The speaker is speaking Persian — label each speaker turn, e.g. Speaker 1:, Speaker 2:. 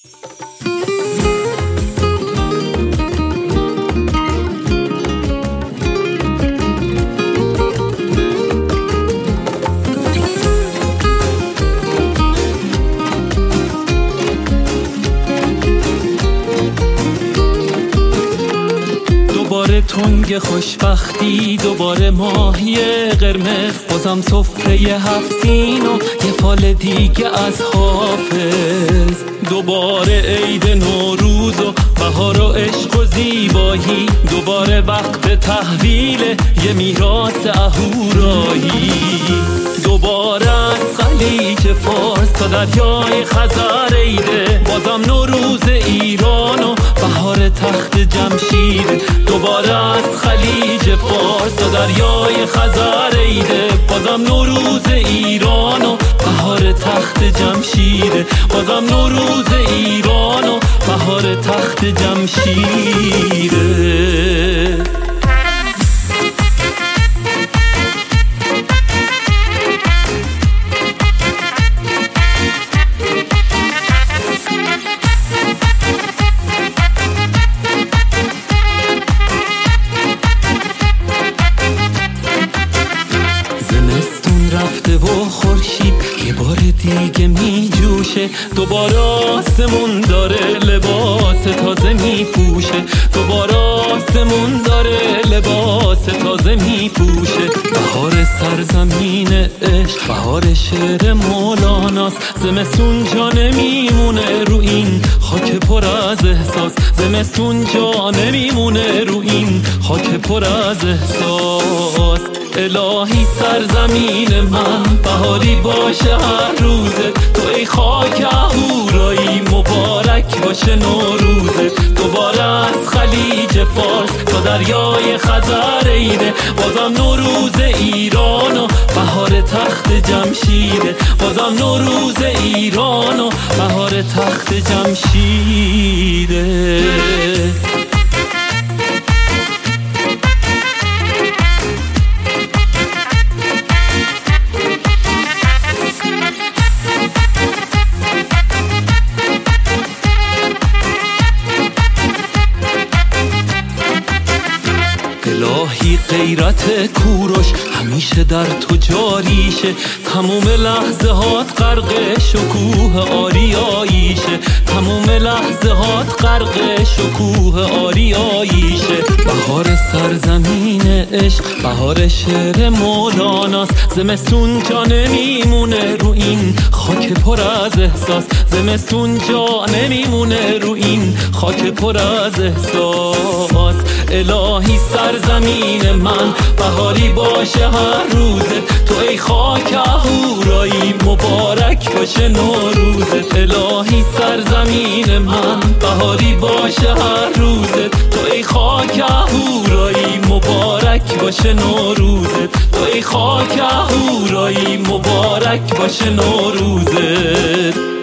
Speaker 1: دوباره تنگ خوشبختی، دوباره ماهی قرمز، بازم سفره 7 سین و یه فال دیگه از حافظ. دوباره عید نوروز و بهار و عشق و زیبایی، دوباره وقت تحویل یه میراث اهورایی. دوباره از خلیج فارس تا دریای خزر عیده، بازم نوروز ایران و بهار تخت جمشید. دوباره از خلیج فارس تا دریای خزر عیده، بازم نوروز ایران و بهار تخت جمشید. بازم نوروز ایران و بهار تخت جمشید. رفته و خورشید یه بار دیگه می جوشه، دوباره آسمون داره لباس تازه می پوشه. دوباره آسمون داره لباس تازه می پوشه. بهار سرزمین عشق، بهار شعر مولاناست. زمستون جا نمیمونه رو این خاک پر از احساس. زمستون جا نمیمونه رو این خاک پر از احساس. الهی سرزمین من بهاری باشه هر روزه، تو ای خاک اهورایی مبارک باشه نوروزه. دوباره از خلیج فارس تا دریای خزر عیده، بازم نوروز ایران و بهار تخت جمشیده. بازم نوروز ایران و بهار تخت جمشیده. الهی غیرت کوروش همیشه در تو جاریشه، تموم لحظه هات غرق شکوه آریاییشه. تموم لحظه هات غرق شکوه آریاییشه. بهار سرزمین عشق، بهار شعر مولاناست. زمستون جا نمیمونه رو این خاک پر از احساس. زمستون جا نمیمونه رو این خاک پر از احساس. الهی سرزمین من بهاری باشه هر روزه، تو ای خاک اهورایی مبارک باشه نوروزه. الهی سرزمین من بهاری باشه هر روزه، تو ای خاک اهورایی مبارک باشه نوروزه. تو ای خاک اهورایی مبارک باشه نوروزه.